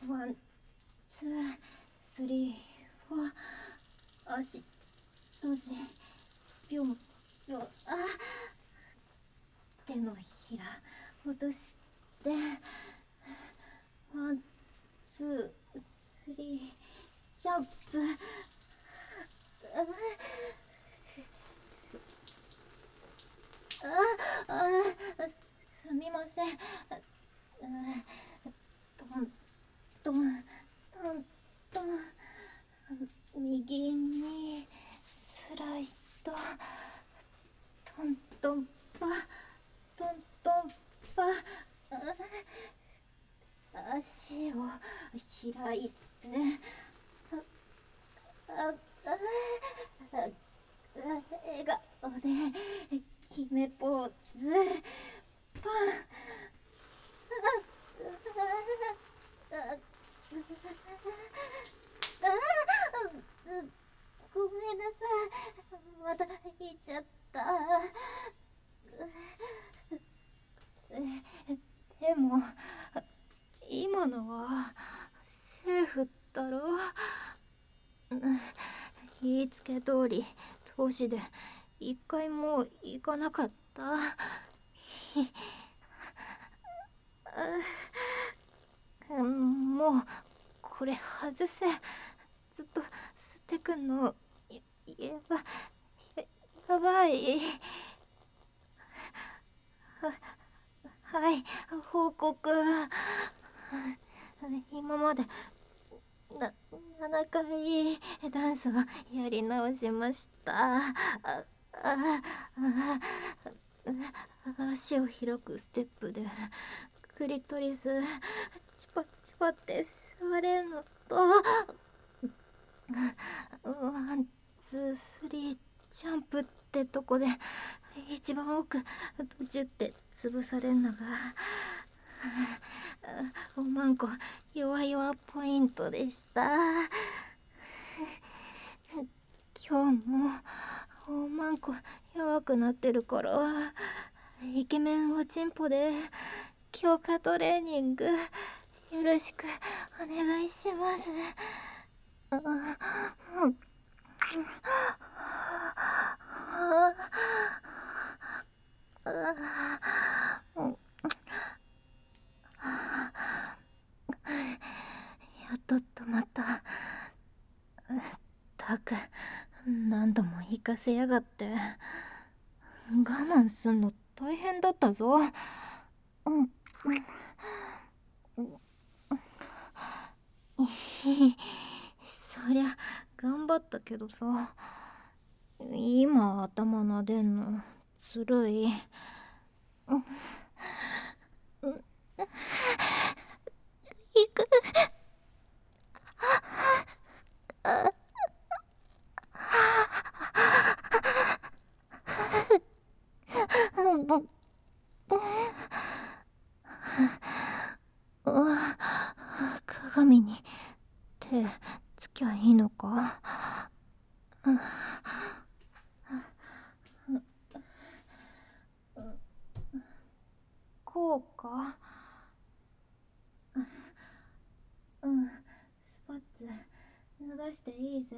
ワン、ツー、スリー、フォー。足、閉じ、ぴょん、ぴょん。手のひら、落として。ワン、ツー、スリー、ジャンプ。すみません。トントントントン。右にスライド。トントンパトントンパ。足を開いて。笑顔で決めポーズ。パン。ごめんなさい。また言っちゃった。でも今のはセーフだろ。言いつけ通り投資で一回も行かなかった。もうこれ外せ。ずっと吸ってくんのやばい。はい、報告。今まで7回ダンスをやり直しました。足を開くステップでクリトリスチパチパって触れんのと、ワンツースリージャンプってとこで一番奥途中って潰されんのがおまんこ弱々ポイントでした。今日もおまんこ弱くなってるからイケメンおちんぽで強化トレーニングよろしくお願いします。やっと止まった。たく何度も行かせやがって。我慢すんの大変だったぞ。そりゃ頑張ったけどさ、今頭撫でんのずるい。行く。鏡に手つきゃいいのか。こうか。スパッツ脱がしていいぜ。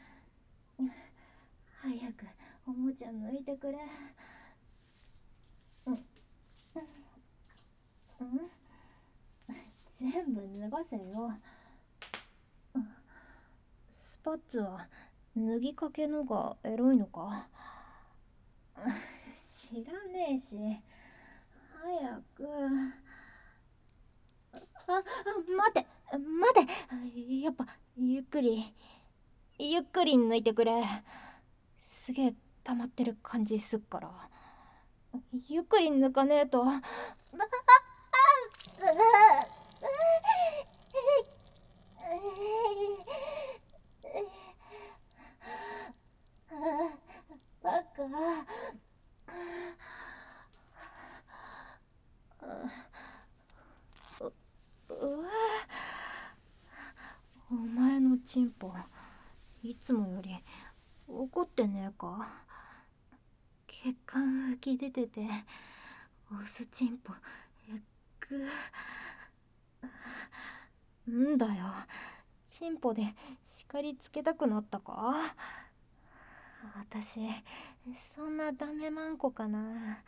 早くおもちゃ抜いてくれ。全部脱がせよ。スパッツは脱ぎかけのがエロいのか。知らねえし。早く。待て待て。やっぱゆっくり抜いてくれ。すげえ溜まってる感じすっから。ゆっくり抜かねえと。バカ。お前のチンポいつもより怒ってねえか。血管浮き出ててオスチンポグんだよ、チンポで叱りつけたくなったか？私そんなダメマンコかな。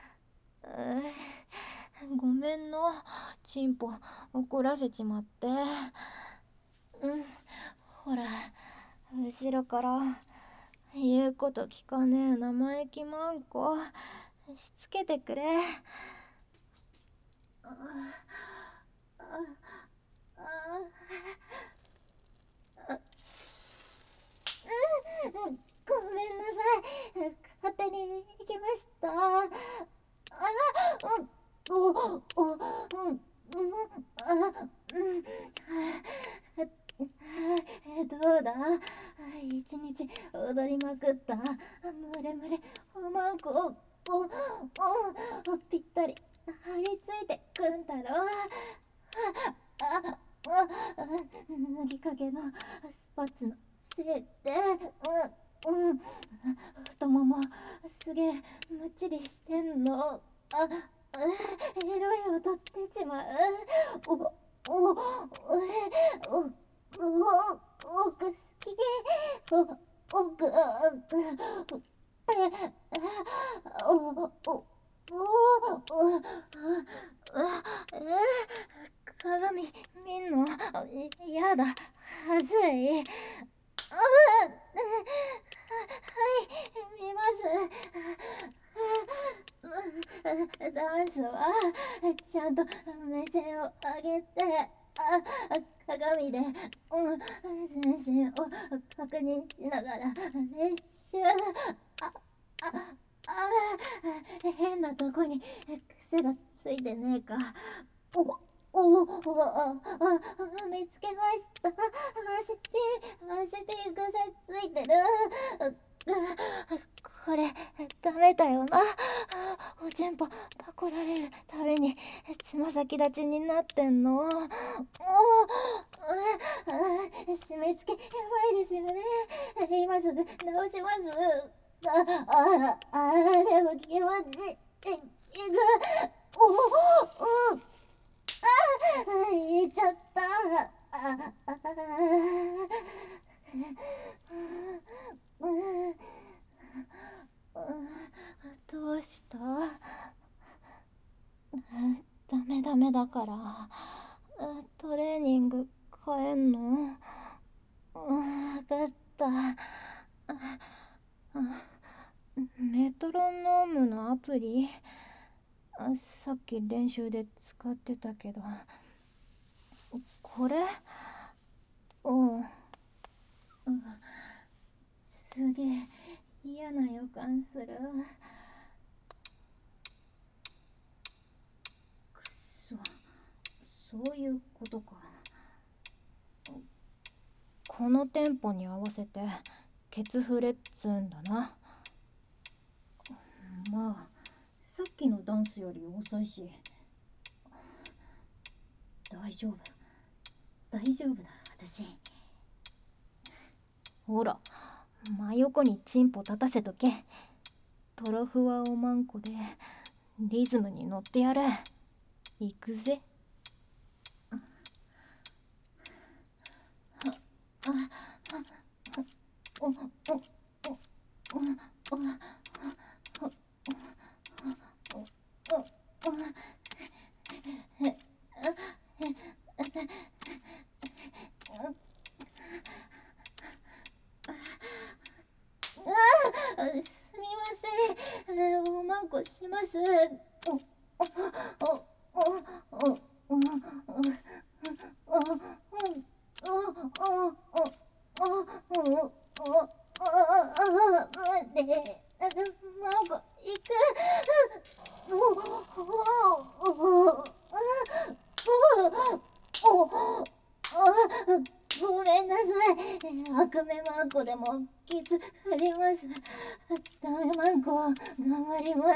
ごめんの、チンポ怒らせちまって。ほら、後ろから言うこと聞かねえ生意気マンコしつけてくれ。ごめんなさい、勝手に行きました。どうだ、一日踊りまくった。ムレムレおまんこぴったり張り付いてくんだろ。脱ぎかけのスパッツのせいで、太ももすげえむっちりしてんの。エロい音出ちまう。奥好き。奥鏡見んのやだ、はずい。見ます。ダンスはちゃんと目線を上げて、鏡で、全身を確認しながら練習。変なとこに癖がついてねえか。見つけました。足ピン癖ついてる。これダメだよな。おちんぽパコられるたびにつま先立ちになってんの。締め付けやばいですよね。今すぐ直します。でも気持ちいく。言っちゃった。どうした？ダメだから。トレーニング変えんの？わかった。メトロノームのアプリ、さっき練習で使ってたけど、これ？すげえ嫌な予感する。くそ、そういうことか。このテンポに合わせてケツ振れっつうんだな。まあさっきのダンスより遅いし大丈夫だ私。ほら、真横にチンポ立たせとけ。トロフワおまんこでリズムに乗ってやる。行くぜ。すみません、おまんこします。ごめんなさい。悪名マンコでもきつ振ります。ダメマンコ頑張ります。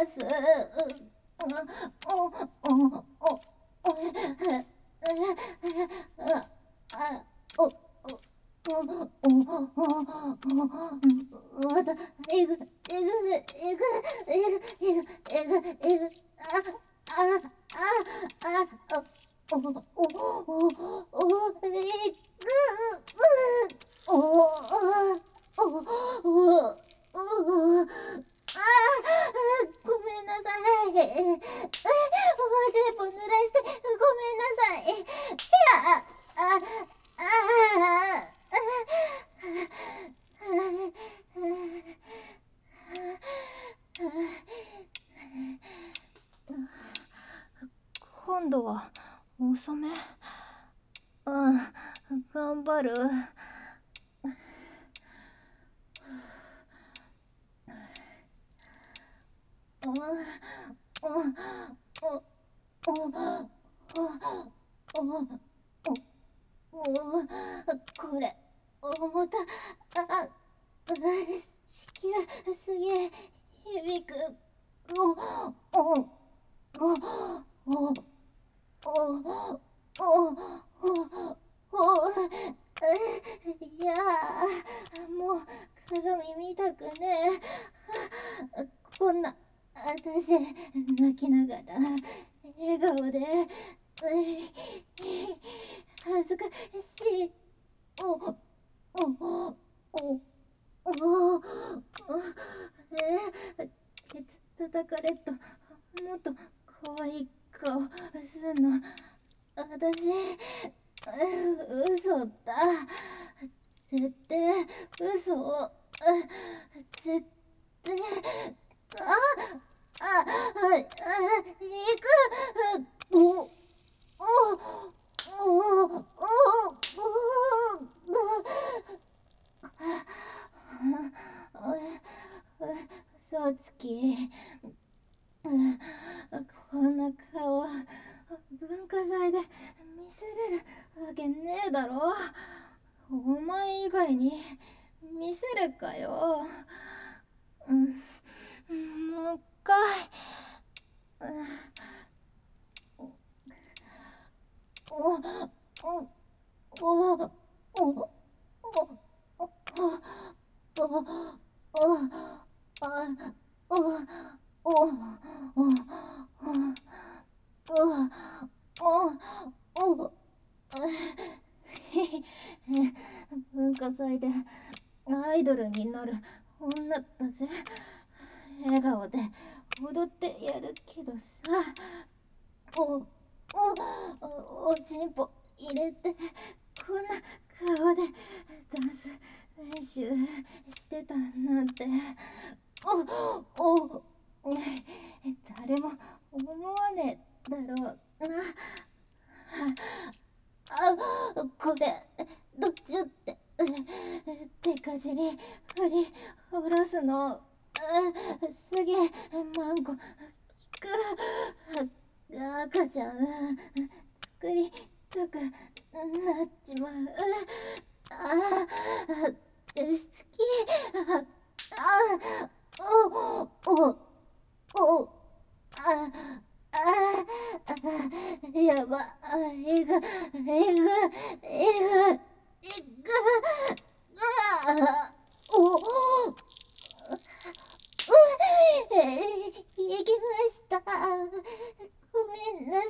またえぐおおおおえぐおおおおごめんなさい。お全部濡らしてごめんなさい。いや、あ、あ、今度は遅め。うん、頑張る。これ重た。子宮すげえ響く。おおおおおいやもう鏡見たくねえ。こんな私泣きながら笑顔で恥ずかしい。おおおおおケツ叩かれっともっと可愛い顔すんの。私嘘だ。絶対嘘。絶対行く。おおおお嘘つき。こんな顔文化祭で見せれるわけねえだろ。お前以外に見せるかよ。もう一回。おおおおおお文化祭でアイドルになる女だぜ。笑顔で踊ってやるけどさ。おちんぽ入れてこんな顔でダンス練習してたなんて。誰も思わねえだろうな。これどっちゅって手かじり振り下ろすのすげえマンコきく。赤ちゃん作りたくなっちまう。好き。やば。えぐえぐえぐおお行きました。ごめんな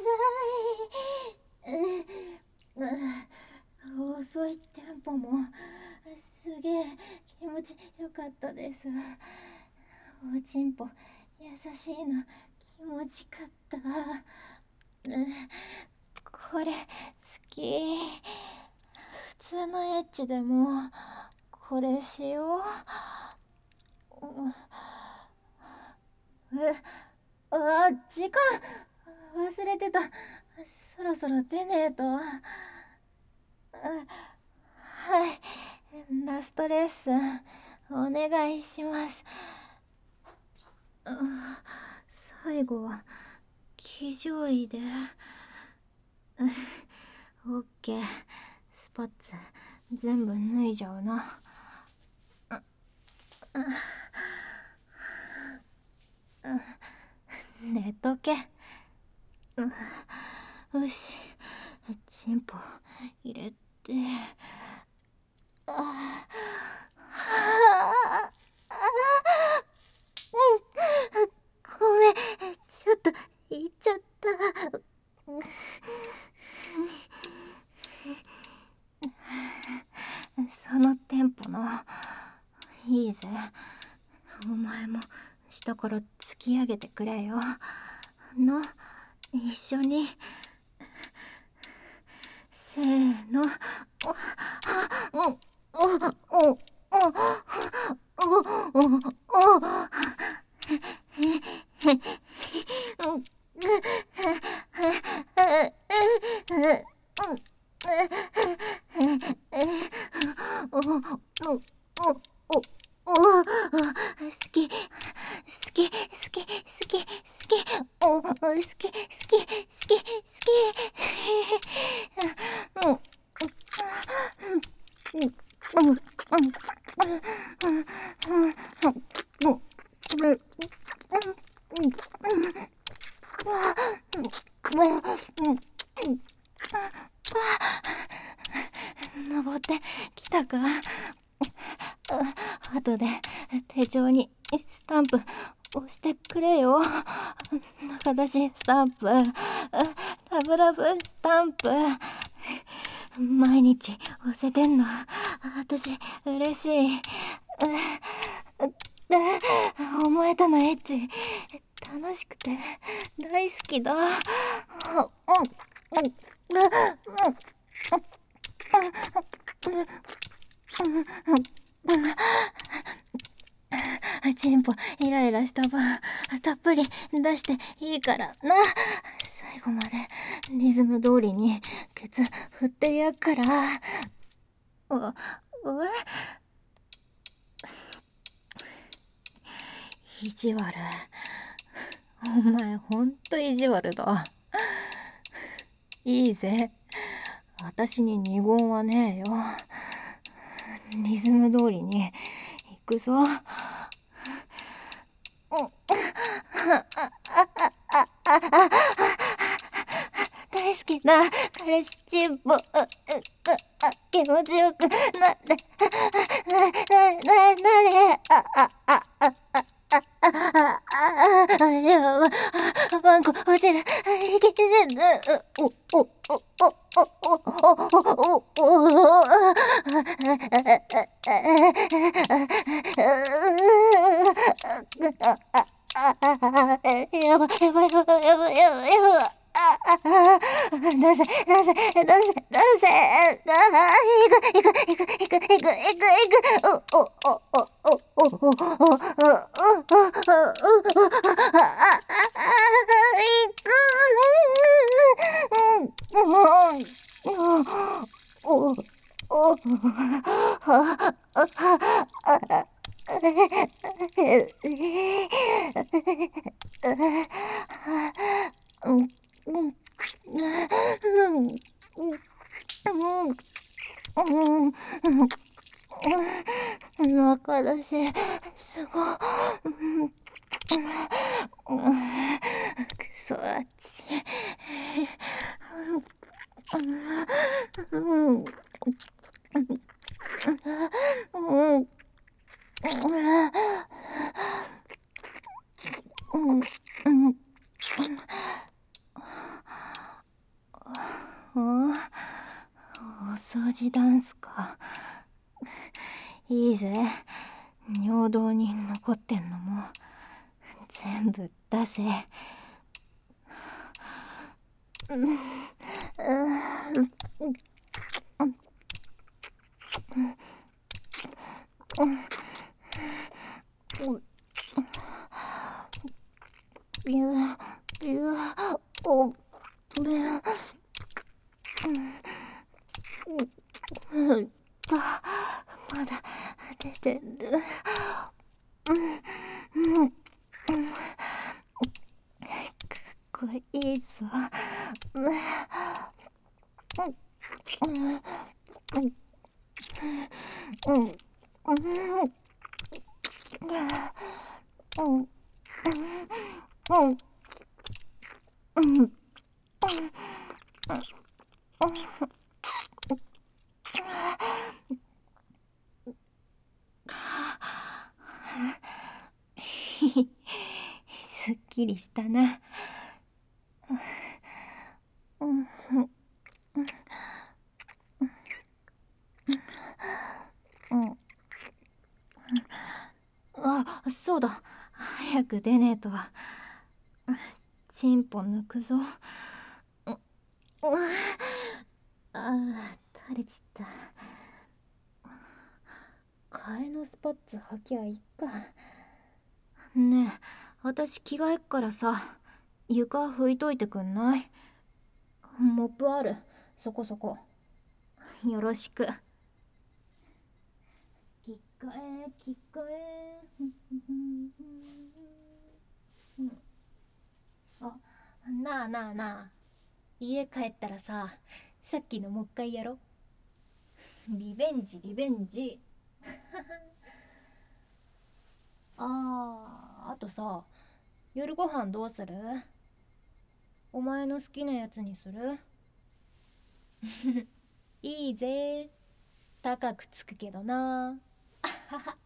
さい。遅いテンポもすげえ気持ちよかったです。おちんぽ優しいの気持ちかった。これ好き。普通のエッチでもこれしよう。時間忘れてた。そろそろ出ねえと。はい、ラストレッスンお願いします。最後は騎乗位で。オッケー。スパッツ全部脱いじゃうな。寝とけ。よし、チンポ入れて。ごめん、ちょっと言っちゃった。 ぜ。お前も下から突き上げてくれよ。一緒に。せーの。好き、好き、好き、好き、好き、好き、好き、好き、好き。登ってきたか。後で手帳にスタンプ押してくれよ。仲出しスタンプ、ラブラブスタンプ。毎日押せてんの私嬉しい。お前とのエッチ楽しくて大好きだ。チンポイライラした分たっぷり出していいからな。最後までリズム通りにケツ振ってやっから。意地悪。お前ほんと意地悪だ。いいぜ、私に二言はねえよ。リズム通りに行くぞ。大好きな彼氏チンポ気持ちよくなってなれ。ワンコ落ちる。いけせぬ。やばいやばいやばいやばいやばいやばい。出せ出せ出せ出せ。行く行く行く行く行く行く行く。中だしすごい。クソあっち。お掃除ダンスか。いいぜ、尿道に残ってんのも全部出せ。まだ出てる。かっこいいぞ。すっきりしたな。 早く出ねえと。チンポ抜くぞ。垂れちった。替えのスパッツ履きゃいっか。ねえ、私着替えっからさ、床拭いといてくんない？モップある、そこそこ。よろしく。着替え着替え。あ、なあなあなあ、家帰ったらさ、さっきのもう一回やろ。リベンジリベンジ。あとさ、夜ご飯どうする？お前の好きなやつにする？いいぜ。高くつくけどな。